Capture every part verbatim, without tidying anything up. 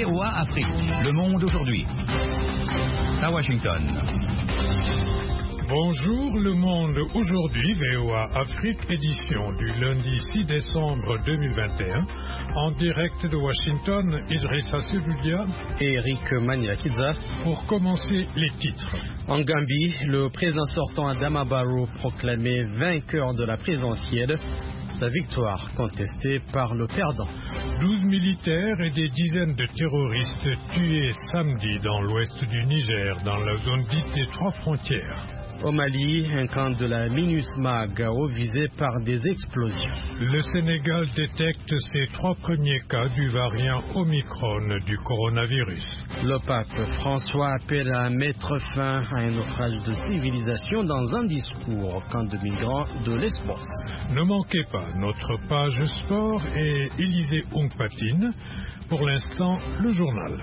V O A Afrique, Le Monde aujourd'hui. À Washington. Bonjour Le Monde aujourd'hui, V O A Afrique, édition du lundi six décembre deux mille vingt et un. En direct de Washington, Idrissa Seloudia et Eric Maniakiza. Pour commencer, les titres. En Gambie, le président sortant Adama Barrow proclamé vainqueur de la présidentielle. Sa victoire contestée par le perdant. douze militaires et des dizaines de terroristes tués samedi dans l'ouest du Niger, dans la zone dite des trois frontières. Au Mali, un camp de la MINUSMA à Gao visé par des explosions. Le Sénégal détecte ses trois premiers cas du variant Omicron du coronavirus. Le pape François appelle à mettre fin à un naufrage de civilisation dans un discours au camp de migrants de Lesbos. Ne manquez pas notre page sport et Élisée Ongpatine. Pour l'instant, le journal.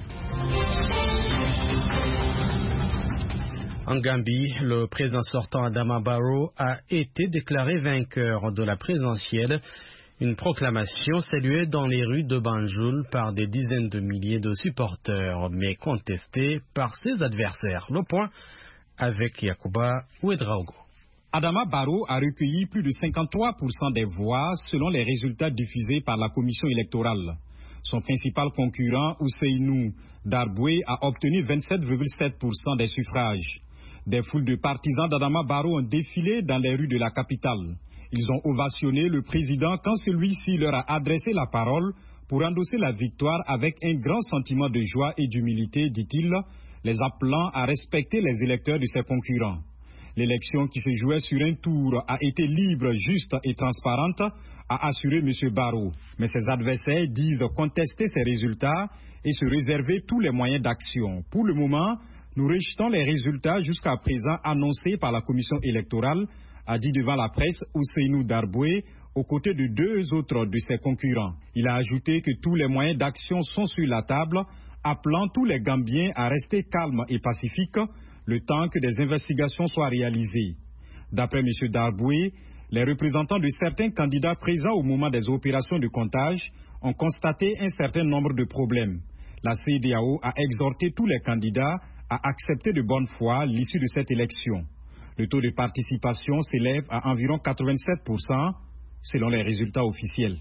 En Gambie, le président sortant Adama Barrow a été déclaré vainqueur de la présidentielle. Une proclamation saluée dans les rues de Banjul par des dizaines de milliers de supporters, mais contestée par ses adversaires. Le point avec Yacouba Ouedraogo. Adama Barrow a recueilli plus de cinquante-trois pour cent des voix selon les résultats diffusés par la commission électorale. Son principal concurrent, Ousseynou Darboué, a obtenu vingt-sept virgule sept pour cent des suffrages. Des foules de partisans d'Adama Barrow ont défilé dans les rues de la capitale. Ils ont ovationné le président quand celui-ci leur a adressé la parole pour endosser la victoire avec un grand sentiment de joie et d'humilité, dit-il, les appelant à respecter les électeurs de ses concurrents. L'élection qui se jouait sur un tour a été libre, juste et transparente, a assuré M. Barrow. Mais ses adversaires disent contester ces résultats et se réserver tous les moyens d'action. Pour le moment, nous rejetons les résultats jusqu'à présent annoncés par la commission électorale, a dit devant la presse Ousseynou Darboué, aux côtés de deux autres de ses concurrents. Il a ajouté que tous les moyens d'action sont sur la table, appelant tous les Gambiens à rester calmes et pacifiques le temps que des investigations soient réalisées. D'après M. Darboué, les représentants de certains candidats présents au moment des opérations de comptage ont constaté un certain nombre de problèmes. La C E D E A O a exhorté tous les candidats à accepter de bonne foi l'issue de cette élection. Le taux de participation s'élève à environ quatre-vingt-sept pour cent selon les résultats officiels.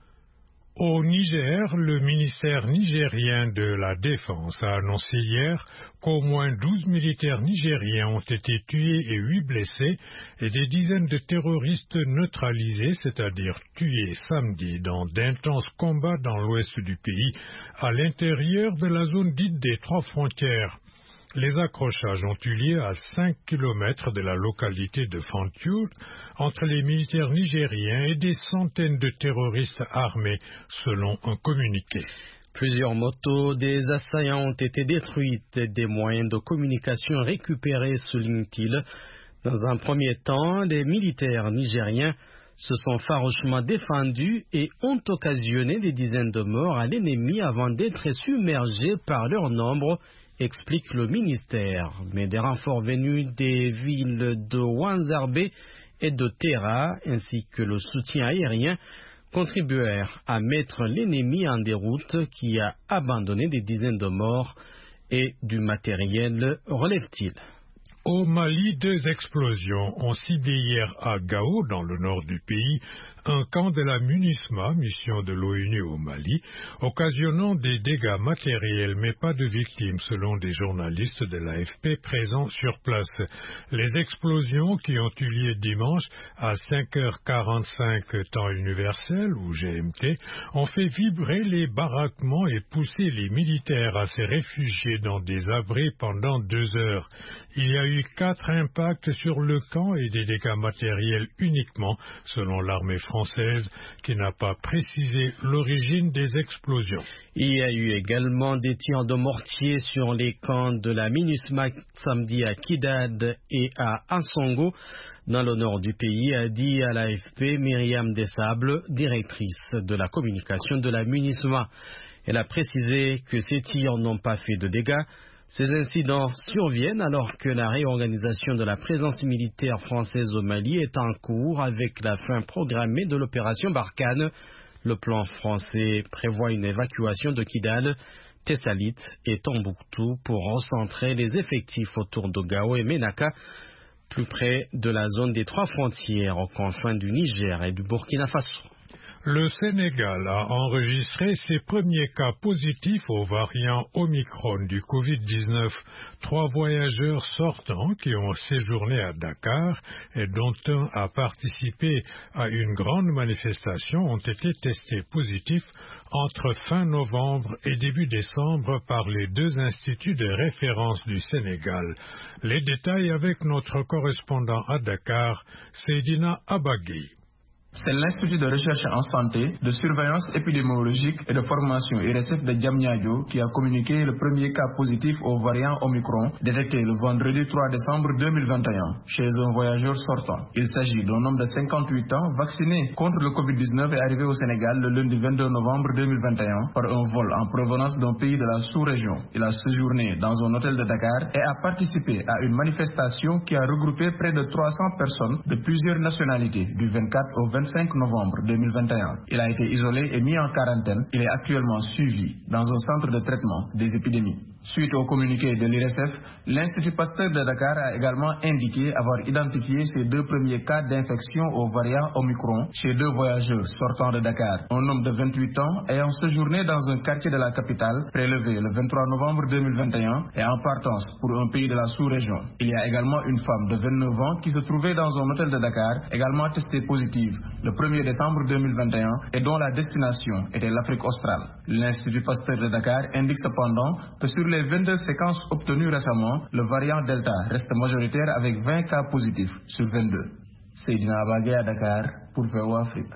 Au Niger, le ministère nigérien de la Défense a annoncé hier qu'au moins douze militaires nigériens ont été tués et huit blessés et des dizaines de terroristes neutralisés, c'est-à-dire tués samedi dans d'intenses combats dans l'ouest du pays, à l'intérieur de la zone dite des trois frontières. Les accrochages ont eu lieu à cinq kilomètres de la localité de Fantiour entre les militaires nigériens et des centaines de terroristes armés, selon un communiqué. Plusieurs motos des assaillants ont été détruites et des moyens de communication récupérés, souligne-t-il. Dans un premier temps, les militaires nigériens se sont farouchement défendus et ont occasionné des dizaines de morts à l'ennemi avant d'être submergés par leur nombre, explique le ministère. Mais des renforts venus des villes de Wanzarbe et de Terra, ainsi que le soutien aérien, contribuèrent à mettre l'ennemi en déroute qui a abandonné des dizaines de morts et du matériel, relève-t-il. Au Mali, deux explosions ont ciblé hier à Gao, dans le nord du pays, un camp de la MINUSMA, mission de l'ONU au Mali, occasionnant des dégâts matériels mais pas de victimes, selon des journalistes de l'A F P présents sur place. Les explosions qui ont eu lieu dimanche à cinq heures quarante-cinq temps universel, ou G M T, ont fait vibrer les baraquements et poussé les militaires à se réfugier dans des abris pendant deux heures. Il y a eu quatre impacts sur le camp et des dégâts matériels uniquement, selon l'armée française, qui n'a pas précisé l'origine des explosions. Il y a eu également des tirs de mortier sur les camps de la MINUSMA samedi à Kidal et à Ansongo, dans le nord du pays, a dit à l'A F P Myriam Desables, directrice de la communication de la MINUSMA. Elle a précisé que ces tirs n'ont pas fait de dégâts. Ces incidents surviennent alors que la réorganisation de la présence militaire française au Mali est en cours avec la fin programmée de l'opération Barkhane. Le plan français prévoit une évacuation de Kidal Tessalit et Tombouctou pour recentrer les effectifs autour de Gao et Ménaka, plus près de la zone des trois frontières aux confins du Niger et du Burkina Faso. Le Sénégal a enregistré ses premiers cas positifs au variant Omicron du covid dix-neuf. Trois voyageurs sortants qui ont séjourné à Dakar et dont un a participé à une grande manifestation ont été testés positifs entre fin novembre et début décembre par les deux instituts de référence du Sénégal. Les détails avec notre correspondant à Dakar, Seydina Abagui. C'est l'Institut de recherche en santé, de surveillance épidémiologique et de formation I R S F de Diamniadio qui a communiqué le premier cas positif au variant Omicron détecté le vendredi trois décembre deux mille vingt et un chez un voyageur sortant. Il s'agit d'un homme de cinquante-huit ans vacciné contre le covid dix-neuf et arrivé au Sénégal le lundi vingt-deux novembre deux mille vingt et un par un vol en provenance d'un pays de la sous-région. Il a séjourné dans un hôtel de Dakar et a participé à une manifestation qui a regroupé près de trois cents personnes de plusieurs nationalités du vingt-quatre au vingt-cinq novembre deux mille vingt et un. Il a été isolé et mis en quarantaine. Il est actuellement suivi dans un centre de traitement des épidémies. Suite au communiqué de l'I R S F, l'Institut Pasteur de Dakar a également indiqué avoir identifié ces deux premiers cas d'infection au variant Omicron chez deux voyageurs sortant de Dakar. Un homme de vingt-huit ans ayant séjourné dans un quartier de la capitale, prélevé le vingt-trois novembre deux mille vingt et un et en partance pour un pays de la sous-région. Il y a également une femme de vingt-neuf ans qui se trouvait dans un hôtel de Dakar, également testée positive le premier décembre deux mille vingt et un et dont la destination était l'Afrique australe. L'Institut Pasteur de Dakar indique cependant que sur les vingt-deux séquences obtenues récemment, le variant Delta reste majoritaire avec vingt cas positifs sur vingt-deux. Seydina Abagé à Dakar pour V O Afrique.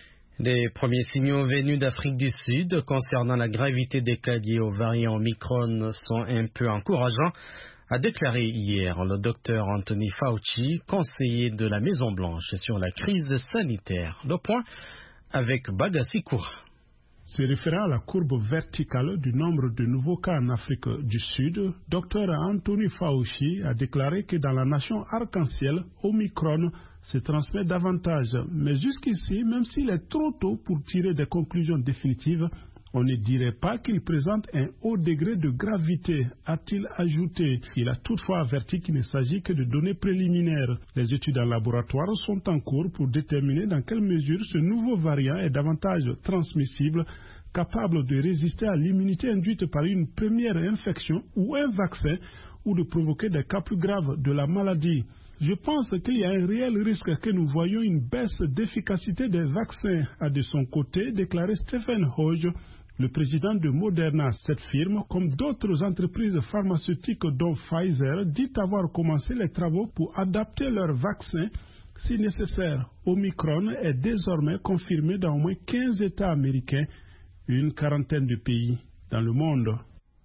Les premiers signaux venus d'Afrique du Sud concernant la gravité des cas liés au variant Omicron sont un peu encourageants, a déclaré hier le docteur Anthony Fauci, conseiller de la Maison-Blanche sur la crise sanitaire. Le point avec Bagassi Koura. Se référant à la courbe verticale du nombre de nouveaux cas en Afrique du Sud, docteur Anthony Fauci a déclaré que dans la nation arc-en-ciel, Omicron se transmet davantage. Mais jusqu'ici, même s'il est trop tôt pour tirer des conclusions définitives, on ne dirait pas qu'il présente un haut degré de gravité, a-t-il ajouté. Il a toutefois averti qu'il ne s'agit que de données préliminaires. Les études en laboratoire sont en cours pour déterminer dans quelle mesure ce nouveau variant est davantage transmissible, capable de résister à l'immunité induite par une première infection ou un vaccin, ou de provoquer des cas plus graves de la maladie. Je pense qu'il y a un réel risque que nous voyions une baisse d'efficacité des vaccins, a de son côté déclaré Stephen Hoge, le président de Moderna. Cette firme, comme d'autres entreprises pharmaceutiques dont Pfizer, dit avoir commencé les travaux pour adapter leurs vaccins si nécessaire. Omicron est désormais confirmé dans au moins quinze États américains, une quarantaine de pays dans le monde.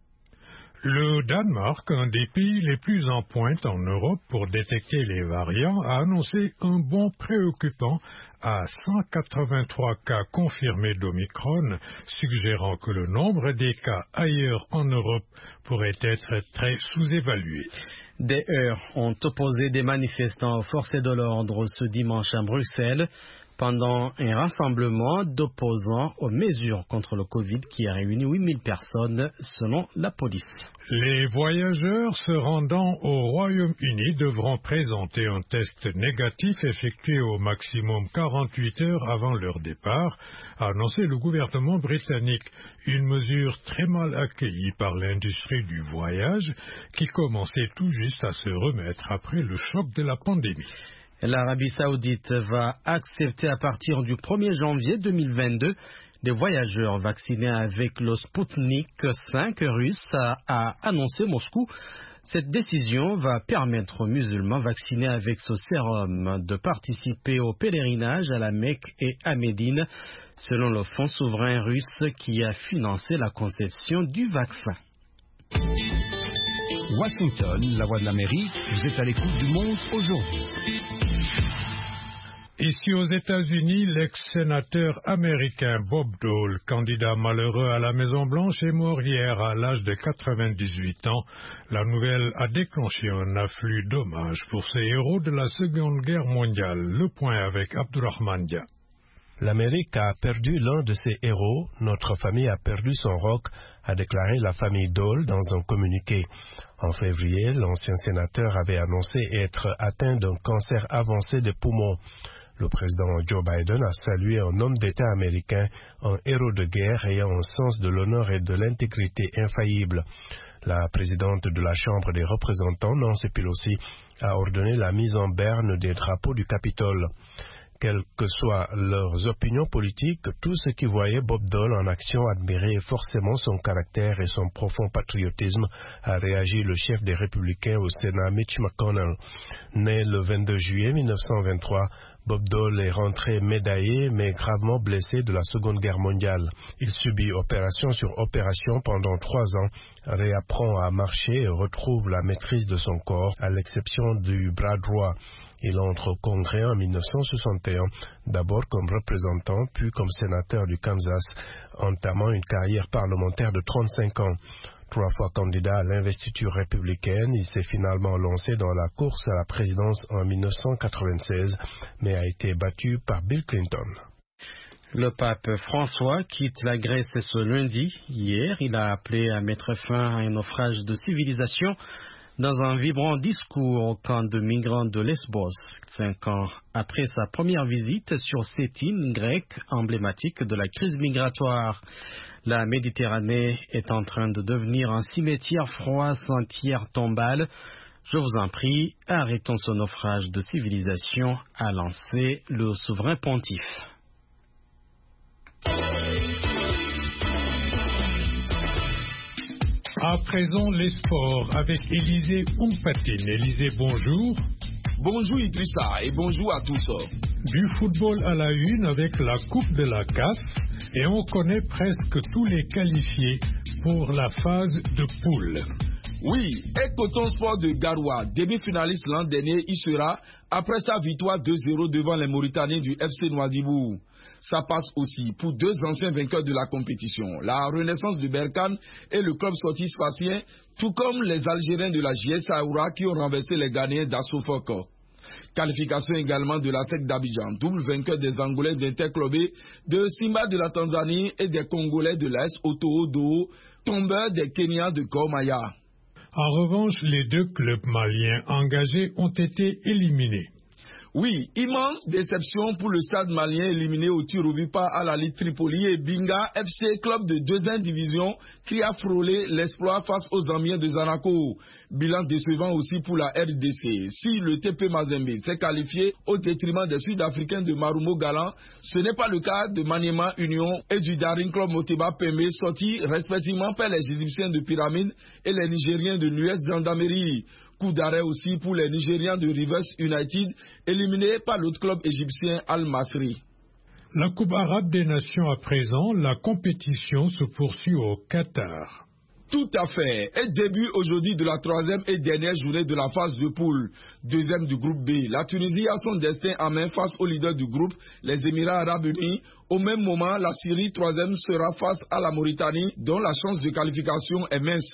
Le Danemark, un des pays les plus en pointe en Europe pour détecter les variants, a annoncé un bond préoccupant à cent quatre-vingt-trois cas confirmés d'Omicron, suggérant que le nombre des cas ailleurs en Europe pourrait être très sous-évalué. Des heurts ont opposé des manifestants aux forces de l'ordre ce dimanche à Bruxelles pendant un rassemblement d'opposants aux mesures contre le Covid qui a réuni huit mille personnes selon la police. Les voyageurs se rendant au Royaume-Uni devront présenter un test négatif effectué au maximum quarante-huit heures avant leur départ, a annoncé le gouvernement britannique, une mesure très mal accueillie par l'industrie du voyage qui commençait tout juste à se remettre après le choc de la pandémie. L'Arabie Saoudite va accepter à partir du premier janvier deux mille vingt-deux des voyageurs vaccinés avec le Sputnik cinq russe, a, a annoncé Moscou. Cette décision va permettre aux musulmans vaccinés avec ce sérum de participer au pèlerinage à la Mecque et à Médine, selon le fonds souverain russe qui a financé la conception du vaccin. Washington, la voix de l'Amérique, vous êtes à l'écoute du monde aujourd'hui. Ici aux États-Unis, l'ex-sénateur américain Bob Dole, candidat malheureux à la Maison-Blanche, est mort hier à l'âge de quatre-vingt-dix-huit ans. La nouvelle a déclenché un afflux d'hommages pour ces héros de la Seconde Guerre mondiale. Le point avec Abdurrahman Dia. L'Amérique a perdu l'un de ses héros, notre famille a perdu son rock, a déclaré la famille Dole dans un communiqué. En février, l'ancien sénateur avait annoncé être atteint d'un cancer avancé des poumons. Le président Joe Biden a salué un homme d'État américain, un héros de guerre ayant un sens de l'honneur et de l'intégrité infaillible. La présidente de la Chambre des représentants, Nancy Pelosi, a ordonné la mise en berne des drapeaux du Capitole. Quelles que soient leurs opinions politiques, tous ceux qui voyaient Bob Dole en action admiraient forcément son caractère et son profond patriotisme, a réagi le chef des Républicains au Sénat, Mitch McConnell. Né le vingt-deux juillet mille neuf cent vingt-trois, Bob Dole est rentré médaillé mais gravement blessé de la Seconde Guerre mondiale. Il subit opération sur opération pendant trois ans, réapprend à marcher et retrouve la maîtrise de son corps, à l'exception du bras droit. Il entre au Congrès en mille neuf cent soixante et un, d'abord comme représentant, puis comme sénateur du Kansas, entamant une carrière parlementaire de trente-cinq ans. Trois fois candidat à l'investiture républicaine, il s'est finalement lancé dans la course à la présidence en mille neuf cent quatre-vingt-seize, mais a été battu par Bill Clinton. Le pape François quitte la Grèce ce lundi. Hier, il a appelé à mettre fin à un naufrage de civilisation dans un vibrant discours au camp de migrants de Lesbos, cinq ans après sa première visite sur cette île grecque emblématique de la crise migratoire. La Méditerranée est en train de devenir un cimetière froid sans pierre tombale. Je vous en prie, arrêtons ce naufrage de civilisation, a lancé le souverain pontife. À présent, les sports avec Élisée Ompatine. Élisée, bonjour. Bonjour Idrissa et bonjour à tous. Du football à la une avec la Coupe de la C A F et on connaît presque tous les qualifiés pour la phase de poule. Oui, et Coton Sport de Garoua, demi-finaliste l'an dernier, y sera après sa victoire deux zéro devant les Mauritaniens du F C Nouadhibou. Ça passe aussi pour deux anciens vainqueurs de la compétition, la Renaissance de Berkane et le club sportif spatien, tout comme les Algériens de la J S Aoura qui ont renversé les Ghanéens d'Assofok. Qualification également de la S E C d'Abidjan, double vainqueur des Angolais d'Interclubé, de Simba de la Tanzanie et des Congolais de l'Est Otoo-Doo, tombeur des Kenyans de Gormaya. En revanche, les deux clubs maliens engagés ont été éliminés. Oui, immense déception pour le stade malien éliminé au tir au but par Al-Ahly Tripoli et Binga F C, club de deuxième division, qui a frôlé l'exploit face aux Zambiens de Zanaco. Bilan décevant aussi pour la R D C. Si le T P Mazembe s'est qualifié au détriment des Sud-Africains de Marumo Galant, ce n'est pas le cas de Maniema Union et du Daring Club Moteba Pembe, sortis respectivement par les Égyptiens de Pyramide et les Nigériens de l'U S Gendarmerie. Coup d'arrêt aussi pour les Nigérians de Rivers United, éliminés par l'autre club égyptien Al-Masri. La Coupe arabe des nations à présent, la compétition se poursuit au Qatar. Tout à fait. Et début aujourd'hui de la troisième et dernière journée de la phase de poule. Deuxième du groupe B. La Tunisie a son destin en main face au leader du groupe, les Émirats arabes unis. Au même moment, la Syrie, troisième, sera face à la Mauritanie, dont la chance de qualification est mince.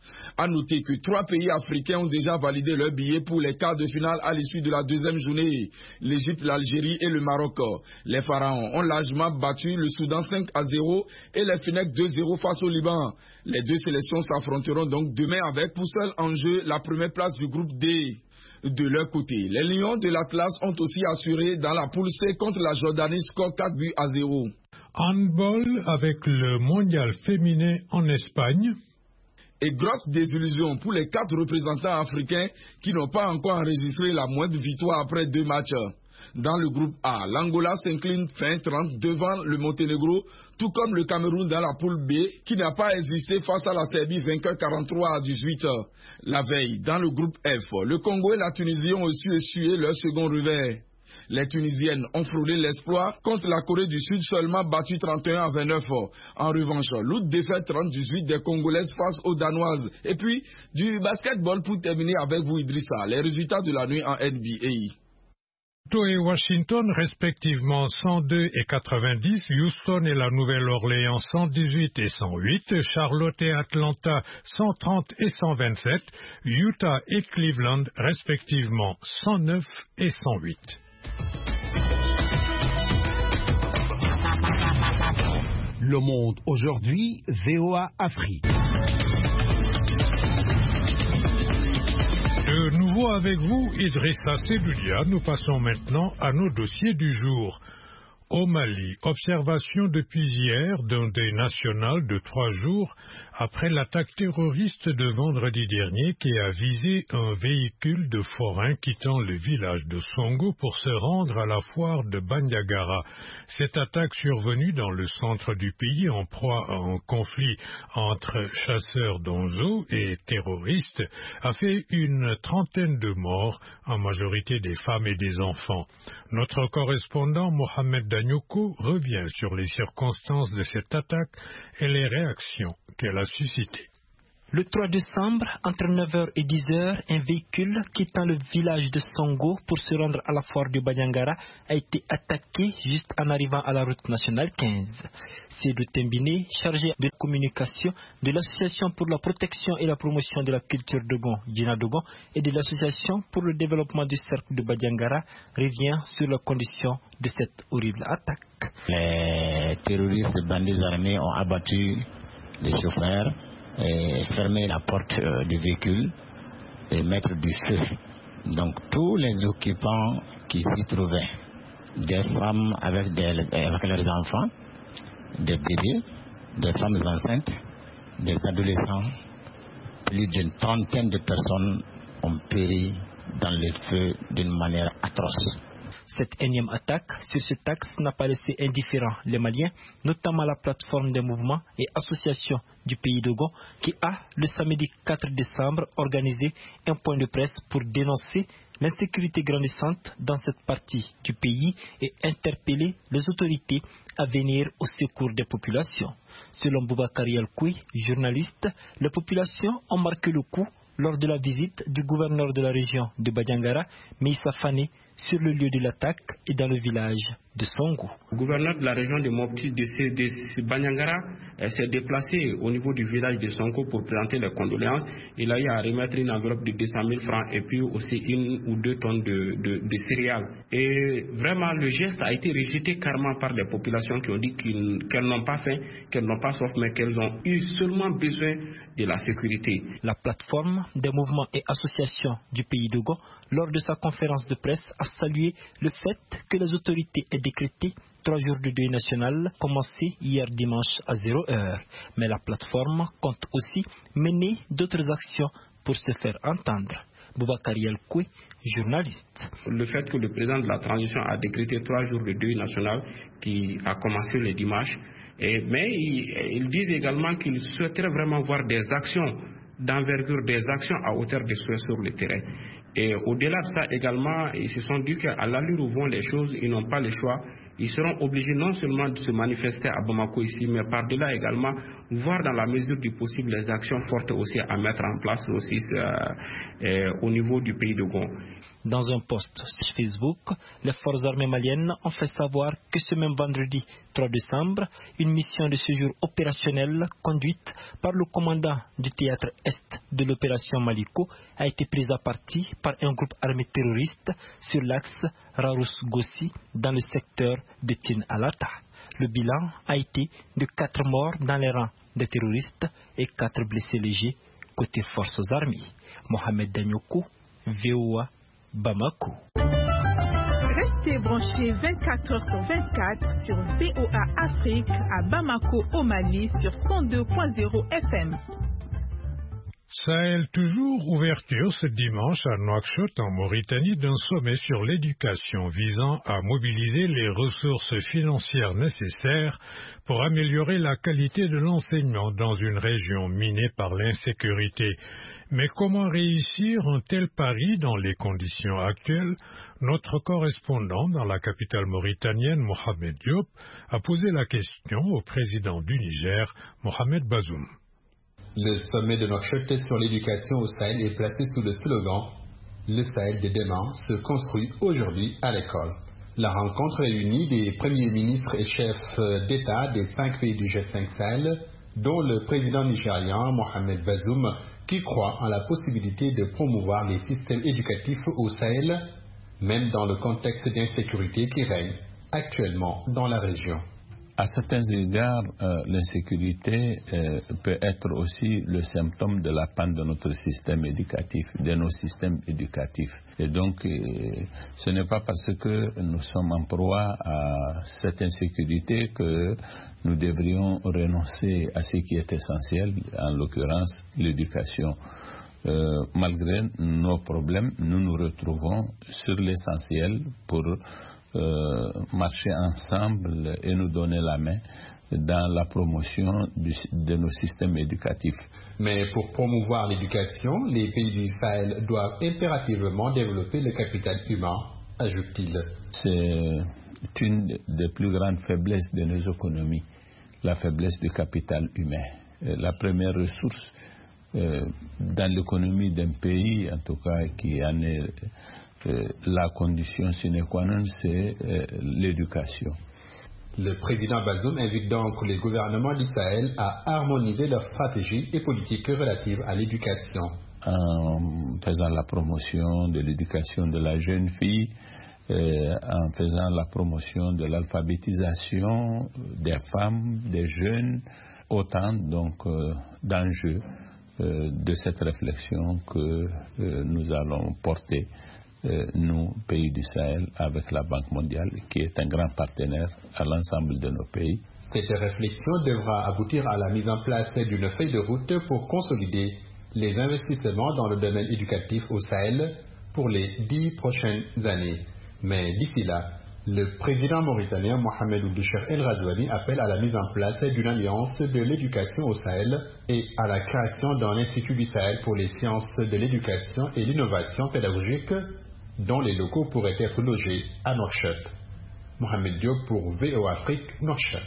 A noter que trois pays africains ont déjà validé leur billet pour les quarts de finale à l'issue de la deuxième journée. L'Égypte, l'Algérie et le Maroc. Les Pharaons ont largement battu le Soudan cinq à zéro et les Fennecs deux zéro face au Liban. Les deux sélections s'affronteront donc demain avec pour seul enjeu la première place du groupe D. De leur côté, les Lions de l'Atlas ont aussi assuré dans la poule C contre la Jordanie score quatre buts à zéro. Handball avec le mondial féminin en Espagne. Et grosse désillusion pour les quatre représentants africains qui n'ont pas encore enregistré la moindre victoire après deux matchs. Dans le groupe A, l'Angola s'incline fin trente devant le Monténégro, tout comme le Cameroun dans la poule B, qui n'a pas existé face à la Serbie, vainqueur quarante-trois à dix-huit. La veille, dans le groupe F, le Congo et la Tunisie ont aussi essuyé leur second revers. Les Tunisiennes ont frôlé l'exploit contre la Corée du Sud, seulement battue trente et un à vingt-neuf. En revanche, l'autre défaite trente à dix-huit des Congolaises face aux Danoises. Et puis, du basketball pour terminer avec vous, Idrissa, les résultats de la nuit en N B A. Toronto et Washington, respectivement cent deux et quatre-vingt-dix, Houston et la Nouvelle-Orléans cent dix-huit et cent huit, Charlotte et Atlanta cent trente et cent vingt-sept, Utah et Cleveland, respectivement cent neuf et cent huit. Le Monde aujourd'hui, V O A Afrique. De nouveau avec vous, Idrissa Seloulia, nous passons maintenant à nos dossiers du jour. Au Mali, observation depuis hier d'un deuil national de trois jours après l'attaque terroriste de vendredi dernier qui a visé un véhicule de forains quittant le village de Songo pour se rendre à la foire de Bandiagara. Cette attaque survenue dans le centre du pays en proie à un conflit entre chasseurs d'Onzo et terroristes a fait une trentaine de morts, en majorité des femmes et des enfants. Notre correspondant Mohamed Danyoko revient sur les circonstances de cette attaque et les réactions qu'elle a suscitées. Le trois décembre, entre neuf heures et dix heures, un véhicule quittant le village de Songo pour se rendre à la foire de Bandiagara a été attaqué juste en arrivant à la route nationale quinze. C'est le Tembine, chargé de communication de l'Association pour la protection et la promotion de la culture Dogon, Djina Dogon, et de l'Association pour le développement du cercle de Bandiagara, revient sur la condition de cette horrible attaque. Les terroristes bandits armés ont abattu les chauffeurs et fermer la porte euh, du véhicule et mettre du feu. Donc tous les occupants qui s'y trouvaient, des femmes avec, des, avec leurs enfants, des bébés, des femmes enceintes, des adolescents, plus d'une trentaine de personnes ont péri dans le feu d'une manière atroce. Cette énième attaque sur ce axe n'a pas laissé indifférents les Maliens, notamment la plateforme des mouvements et associations du pays Dogon, qui a, le samedi quatre décembre, organisé un point de presse pour dénoncer l'insécurité grandissante dans cette partie du pays et interpeller les autorités à venir au secours des populations. Selon Boubacar Yalkoui, journaliste, les populations ont marqué le coup lors de la visite du gouverneur de la région de Bandiagara, Meissa Fane, sur le lieu de l'attaque et dans le village de Songo. Le gouverneur de la région de Mopti de, de Bandiagara s'est déplacé au niveau du village de Songo pour présenter les condoléances. Il a eu à remettre une enveloppe de deux cent mille francs et puis aussi une ou deux tonnes de, de, de céréales. Et vraiment, le geste a été rejeté carrément par les populations qui ont dit qu'ils, qu'elles n'ont pas faim, qu'elles n'ont pas soif, mais qu'elles ont eu seulement besoin de la sécurité. La plateforme des mouvements et associations du pays Dogon, lors de sa conférence de presse, a salué le fait que les autorités aient décrété trois jours de deuil national commencé hier dimanche à zéro heure. Mais la plateforme compte aussi mener d'autres actions pour se faire entendre. Boubacar Yalkoui, journaliste. Le fait que le président de la transition a décrété trois jours de deuil national qui a commencé le dimanche, et, mais ils, ils disent également qu'ils souhaiteraient vraiment voir des actions d'envergure, des actions à hauteur de souhait sur le terrain. Et au-delà de ça également, ils se sont dit qu'à l'allure où vont les choses, ils n'ont pas le choix. Ils seront obligés non seulement de se manifester à Bamako ici, mais par-delà également, voir dans la mesure du possible les actions fortes aussi à mettre en place aussi euh, euh, au niveau du pays de Dogon. Dans un post sur Facebook, les forces armées maliennes ont fait savoir que ce même vendredi trois décembre, une mission de séjour opérationnelle conduite par le commandant du théâtre Est de l'opération Maliko a été prise à partie par un groupe armé terroriste sur l'axe Rarous-Gossi dans le secteur de Tin Alata. Le bilan a été de quatre morts dans les rangs des terroristes et quatre blessés légers côté forces armées. Mohamed Danyoko, V O A, Bamako. Restez branchés vingt-quatre heures sur vingt-quatre sur V O A Afrique à Bamako au Mali sur cent deux point zéro F M. Sahel toujours, ouverture ce dimanche à Nouakchott en Mauritanie d'un sommet sur l'éducation visant à mobiliser les ressources financières nécessaires pour améliorer la qualité de l'enseignement dans une région minée par l'insécurité. Mais comment réussir un tel pari dans les conditions actuelles? Notre correspondant dans la capitale mauritanienne, Mohamed Diop, a posé la question au président du Niger, Mohamed Bazoum. Le sommet de Nouakchott sur l'éducation au Sahel est placé sous le slogan « Le Sahel de demain se construit aujourd'hui à l'école ». La rencontre réunit des premiers ministres et chefs d'État des cinq pays du G cinq Sahel, dont le président nigérian Mohamed Bazoum, qui croit en la possibilité de promouvoir les systèmes éducatifs au Sahel, même dans le contexte d'insécurité qui règne actuellement dans la région. À certains égards, euh, l'insécurité euh, peut être aussi le symptôme de la panne de notre système éducatif, de nos systèmes éducatifs. Et donc, euh, ce n'est pas parce que nous sommes en proie à cette insécurité que nous devrions renoncer à ce qui est essentiel, en l'occurrence l'éducation. Euh, malgré nos problèmes, nous nous retrouvons sur l'essentiel pour euh, marcher ensemble et nous donner la main dans la promotion du, de nos systèmes éducatifs. Mais pour promouvoir l'éducation, les pays du Sahel doivent impérativement développer le capital humain, ajoute-t-il. C'est une des plus grandes faiblesses de nos économies, la faiblesse du capital humain. La première ressource euh, dans l'économie d'un pays, en tout cas qui en est euh, la condition sine qua non, c'est euh, l'éducation. Le président Bazoum invite donc les gouvernements du Sahel à harmoniser leurs stratégies et politiques relatives à l'éducation. En faisant la promotion de l'éducation de la jeune fille, euh, en faisant la promotion de l'alphabétisation des femmes, des jeunes, autant donc euh, d'enjeux euh, de cette réflexion que euh, nous allons porter. Euh, nous, pays du Sahel, avec la Banque mondiale, qui est un grand partenaire à l'ensemble de nos pays. Cette réflexion devra aboutir à la mise en place d'une feuille de route pour consolider les investissements dans le domaine éducatif au Sahel pour les dix prochaines années. Mais d'ici là, le président mauritanien Mohamed Ould Cheikh El Ghazouani appelle à la mise en place d'une alliance de l'éducation au Sahel et à la création d'un institut du Sahel pour les sciences de l'éducation et l'innovation pédagogique, dont les locaux pourraient être logés à Nouakchott. Mohamed Diop pour V O Afrique, Nouakchott.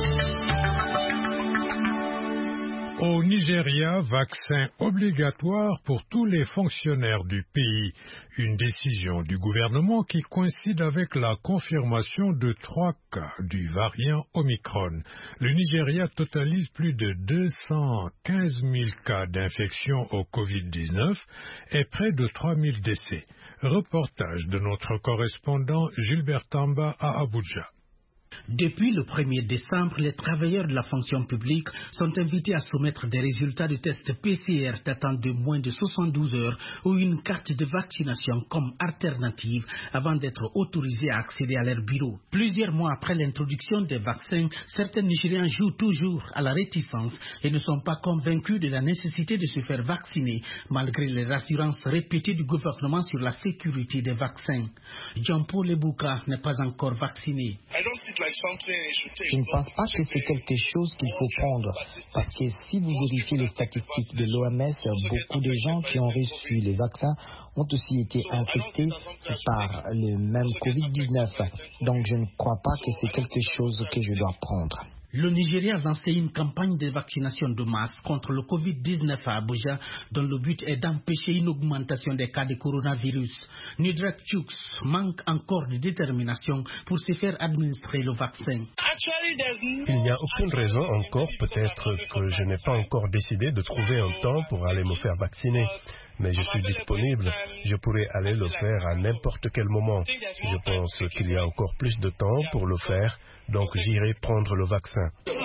Au Nigeria, vaccin obligatoire pour tous les fonctionnaires du pays. Une décision du gouvernement qui coïncide avec la confirmation de trois cas du variant Omicron. Le Nigeria totalise plus de deux cent quinze mille cas d'infection au covid dix-neuf et près de trois mille décès. Reportage de notre correspondant Gilbert Tamba à Abuja. Depuis le premier décembre, les travailleurs de la fonction publique sont invités à soumettre des résultats de tests P C R datant de moins de soixante-douze heures ou une carte de vaccination comme alternative avant d'être autorisés à accéder à leur bureau. Plusieurs mois après l'introduction des vaccins, certains Nigériens jouent toujours à la réticence et ne sont pas convaincus de la nécessité de se faire vacciner malgré les rassurances répétées du gouvernement sur la sécurité des vaccins. Jean-Paul Ebouka n'est pas encore vacciné. Je ne pense pas que c'est quelque chose qu'il faut prendre, parce que si vous vérifiez les statistiques de l'O M S, beaucoup de gens qui ont reçu les vaccins ont aussi été infectés par le même covid dix-neuf. Donc je ne crois pas que c'est quelque chose que je dois prendre. Le Nigeria a lancé une campagne de vaccination de masse contre le covid dix-neuf à Abuja, dont le but est d'empêcher une augmentation des cas de coronavirus. Nidrak Chooks manque encore de détermination pour se faire administrer le vaccin. Il n'y a aucune raison encore, peut-être que je n'ai pas encore décidé de trouver un temps pour aller me faire vacciner. Mais je suis disponible, je pourrais aller le faire à n'importe quel moment. Je pense qu'il y a encore plus de temps pour le faire, donc j'irai prendre le vaccin.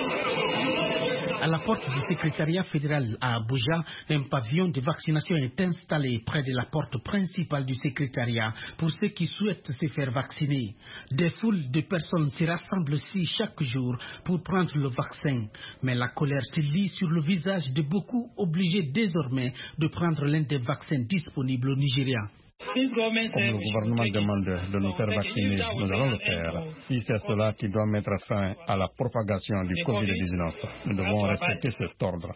À la porte du secrétariat fédéral à Abuja, un pavillon de vaccination est installé près de la porte principale du secrétariat pour ceux qui souhaitent se faire vacciner. Des foules de personnes se rassemblent ici chaque jour pour prendre le vaccin. Mais la colère se lit sur le visage de beaucoup, obligés désormais de prendre l'un des vaccins disponibles au Nigeria. Comme le gouvernement demande de nous faire vacciner, nous allons le faire. Si c'est cela qui doit mettre fin à la propagation du covid dix-neuf, nous devons respecter cet ordre.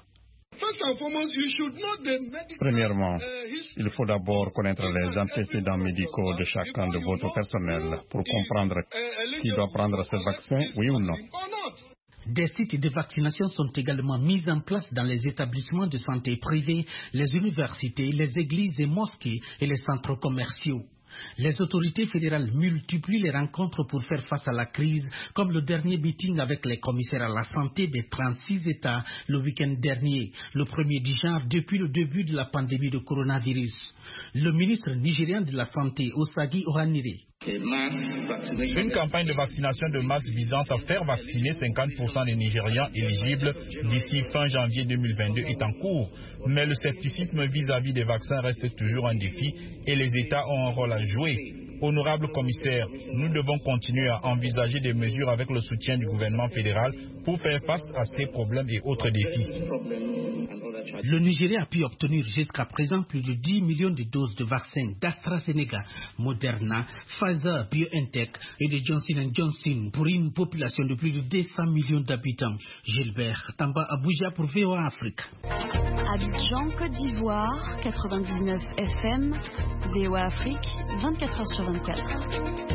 Premièrement, il faut d'abord connaître les antécédents médicaux de chacun de votre personnel pour comprendre qui doit prendre ce vaccin, oui ou non. Des sites de vaccination sont également mis en place dans les établissements de santé privés, les universités, les églises et mosquées et les centres commerciaux. Les autorités fédérales multiplient les rencontres pour faire face à la crise, comme le dernier meeting avec les commissaires à la santé des trente-six États le week-end dernier, le premier du genre depuis le début de la pandémie de coronavirus. Le ministre nigérien de la Santé, Osagi Ohanire, Une campagne de vaccination de masse visant à faire vacciner cinquante pour cent des Nigérians éligibles d'ici fin janvier deux mille vingt-deux est en cours. Mais le scepticisme vis-à-vis des vaccins reste toujours un défi et les États ont un rôle à jouer. Honorable commissaire, nous devons continuer à envisager des mesures avec le soutien du gouvernement fédéral pour faire face à ces problèmes et autres défis. Le Nigeria a pu obtenir jusqu'à présent plus de dix millions de doses de vaccins d'AstraZeneca, Moderna, Pfizer, BioNTech et de Johnson and Johnson pour une population de plus de deux cents millions d'habitants. Gilbert Tamba, Abuja pour V O A Afrique. Abidjan, Côte d'Ivoire, quatre-vingt-dix-neuf F M, V O A Afrique, vingt-quatre heures sur vingt-quatre.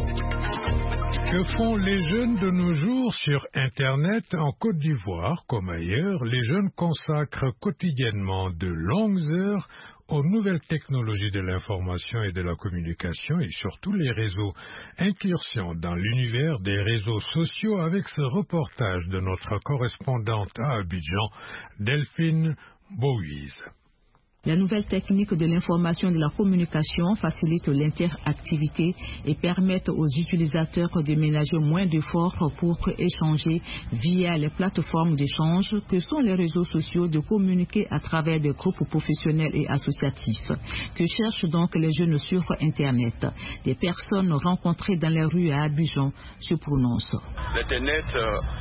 Que font les jeunes de nos jours sur Internet? En Côte d'Ivoire, comme ailleurs, les jeunes consacrent quotidiennement de longues heures aux nouvelles technologies de l'information et de la communication et surtout les réseaux. Incursion dans l'univers des réseaux sociaux avec ce reportage de notre correspondante à Abidjan, Delphine Bowies. Les nouvelles techniques de l'information et de la communication facilitent l'interactivité et permettent aux utilisateurs de ménager moins d'efforts pour échanger via les plateformes d'échange que sont les réseaux sociaux, de communiquer à travers des groupes professionnels et associatifs. Que cherchent donc les jeunes sur Internet? Des personnes rencontrées dans les rues à Abidjan se prononcent. L'Internet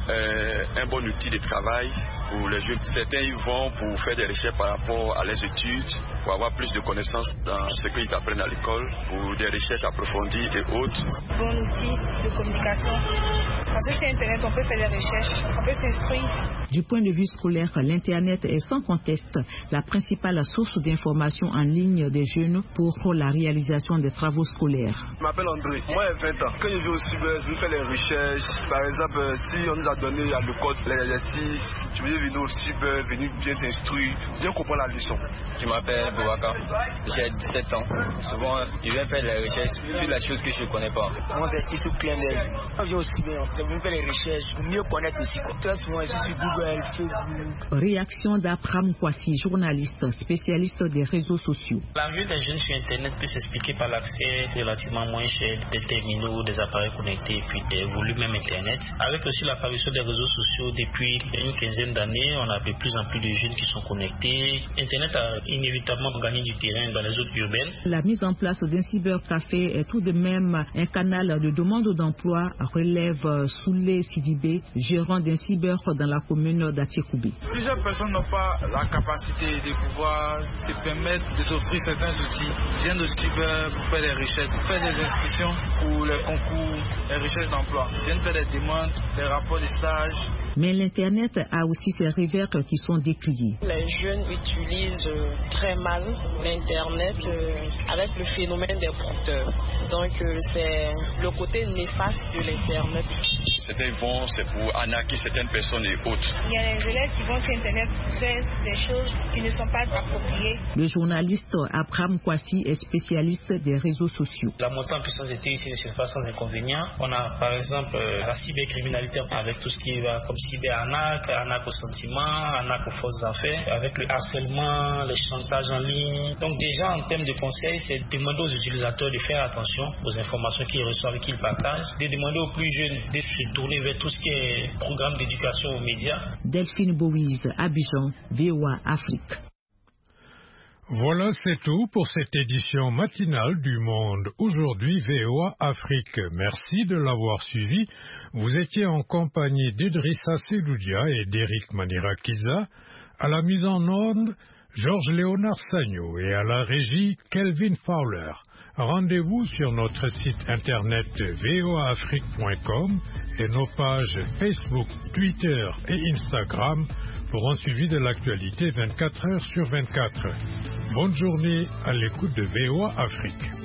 est un bon outil de travail pour les jeunes. Certains y vont pour faire des recherches par rapport à leurs études, pour avoir plus de connaissances dans ce qu'ils apprennent à l'école, pour des recherches approfondies et autres. Bon outil de communication. Parce que sur Internet, on peut faire des recherches, on peut s'instruire. Du point de vue scolaire, l'Internet est sans conteste la principale source d'information en ligne des jeunes pour la réalisation des travaux scolaires. Je m'appelle André, moi j'ai vingt ans. Quand je vais au cyber, je vais faire les recherches. Par exemple, si on nous a donné à l'école les exercices, je vais venir au cyber, venir bien s'instruire, bien comprendre la leçon. Je m'appelle Bouaka, j'ai dix-sept ans. Souvent, je viens faire les recherches sur les choses que je ne connais pas. Moi, c'est Issou Klendel. Quand je vais au cyber, je viens faire les recherches pour mieux connaître aussi. Très souvent, je suis Google, Facebook. Réaction d'Abraham Kwasi, journaliste spécialiste des réseaux sociaux. L'arrivée des jeunes sur Internet peut s'expliquer par l'accès relativement moins cher des terminaux, des appareils connectés et puis des volumes même Internet. Avec aussi l'apparition des réseaux sociaux depuis une quinzaine d'années, on a de plus en plus de jeunes qui sont connectés. Internet a inévitablement gagné du terrain dans les zones urbaines. La mise en place d'un cybercafé est tout de même un canal de demande d'emploi, relève Soulé Sidibé, gérant d'un cyber dans la commune d'Atiekoubé. Plusieurs personnes n'ont pas la capacité de pouvoir se permettre de s'offrir certains outils. Viennent de cyber pour faire des recherches, faire des inscriptions pour les concours, les recherches d'emploi. Viennent faire des demandes, des rapports de stage. Mais l'Internet a aussi ses revers qui sont décriés. Les jeunes utilisent euh, très mal l'Internet euh, avec le phénomène des brouteurs. Donc euh, c'est le côté néfaste de l'Internet. Certains vont, c'est pour arnaquer certaines personnes et autres. Il y a des élèves qui vont sur Internet faire des choses qui ne sont pas appropriées. Le journaliste Abraham Kwasi est spécialiste des réseaux sociaux. La montée en puissance des ici ne se fait pas sans inconvénients. On a par exemple euh, la cybercriminalité avec tout ce qui va comme cyber-arnaque, arnaque au sentiment, arnaque aux fausses affaires, avec le harcèlement, les chantages en ligne. Donc déjà en termes de conseils, c'est de demander aux utilisateurs de faire attention aux informations qu'ils reçoivent et qu'ils partagent, de demander aux plus jeunes de se tourner vers tout ce qui est programme d'éducation aux médias. Delphine Bowies, Abidjan, V O A Afrique. Voilà, c'est tout pour cette édition matinale du Monde Aujourd'hui V O A Afrique. Merci de l'avoir suivi. Vous étiez en compagnie d'Idrissa Seloudia et d'Éric Manirakiza. À la mise en onde, Georges-Léonard Sagno et à la régie, Kelvin Fowler. Rendez-vous sur notre site internet v o a afrique point com et nos pages Facebook, Twitter et Instagram pour un suivi de l'actualité vingt-quatre heures sur vingt-quatre. Bonne journée à l'écoute de V O A Afrique.